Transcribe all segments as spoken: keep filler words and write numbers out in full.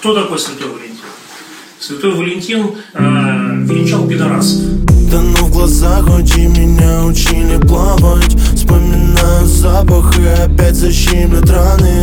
Кто такой Святой Валентин? Святой Валентин э, венчал пидорасов. Тону в глазах, учи меня, учили плавать. Вспоминаю запах и опять защемлют раны.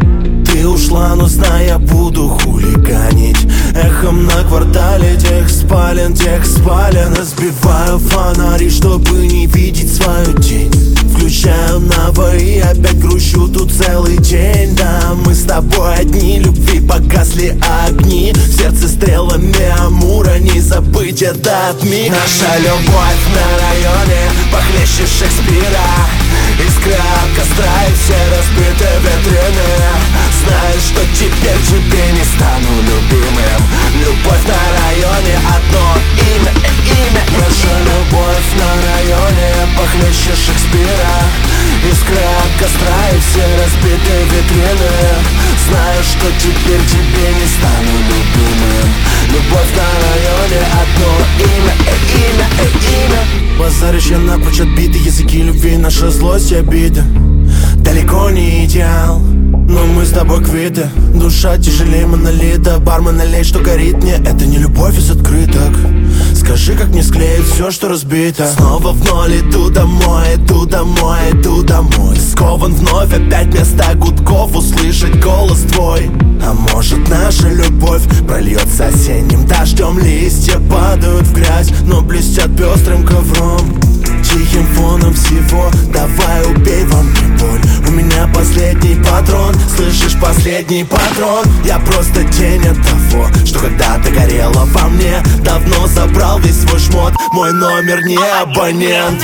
Ты ушла, но знай, я буду хулиганить. Эхом на квартале тех спален, тех спален. Разбиваю фонари, чтобы не видеть свою тень. Включаю ново и опять грущу тут целый день. Да, мы с тобой одни, любви погасли огни. В сердце стрелами Амура, не забыть этот миг. Наша любовь на районе похлеще Шекспира. Искра от костра и все разбиты витрины. Знаешь, что теперь тебе не стану любимым. Любовь на районе одно имя, имя. Наша любовь на районе похлеще Шекспира. Искра от костра и все разбиты витрины. Знаю, что теперь тебе не стану любимым. Любовь на районе одно имя, имя, имя. Базарища напрочь отбиты, языки любви, наша злость и обида. Далеко не идеал, но мы с тобой квиты. Душа тяжелее монолита. Бармен, налей, что горит мне. Это не любовь из открыток. Скажи, как мне склеить все, что разбито. Снова в ноль, иду домой, иду домой, иду домой. Скован вновь, опять вместо гудков услышать голос твой. А может, наша любовь прольется осенним дождем. Листья падают в грязь, но блестят пестрым ковром. Тихим фоном всего, давай убей во мне боль. У меня последний патрон, слышишь, последний патрон. Я просто тень от того, что когда-то горело во мне. Давно забрал весь свой шмот, мой номер не абонент.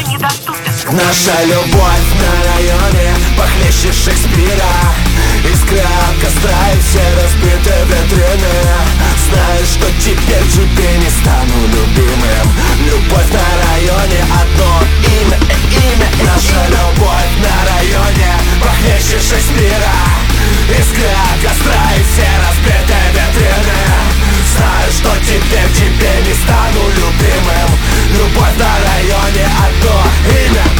Наша любовь на районе похлеще Шекспира. Искра от костра и все разбиты витрины. Знаешь, что теперь тебе не стану любимым. Любовь на районе одно имя, имя. Наша любовь на районе похлеще Шекспира. Искра от костра и все разбиты витрины. Знаю, что теперь тебе не стану любимым. Любовь на районе одно имя.